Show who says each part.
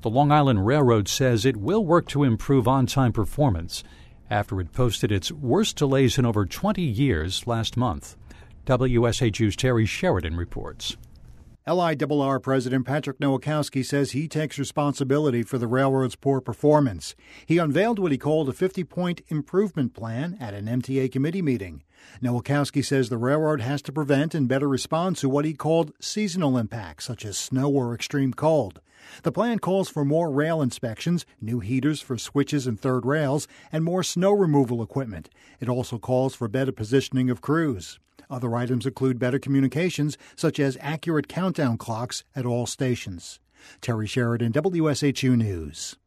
Speaker 1: The Long Island Railroad says it will work to improve on-time performance after it posted its worst delays in over 20 years last month. WSHU's Terry Sheridan reports.
Speaker 2: LIRR President Patrick Nowakowski says he takes responsibility for the railroad's poor performance. He unveiled what he called a 50-point improvement plan at an MTA committee meeting. Nowakowski says the railroad has to prevent and better respond to what he called seasonal impacts, such as snow or extreme cold. The plan calls for more rail inspections, new heaters for switches and third rails, and more snow removal equipment. It also calls for better positioning of crews. Other items include better communications, such as accurate countdown clocks at all stations. Terry Sheridan, WSHU News.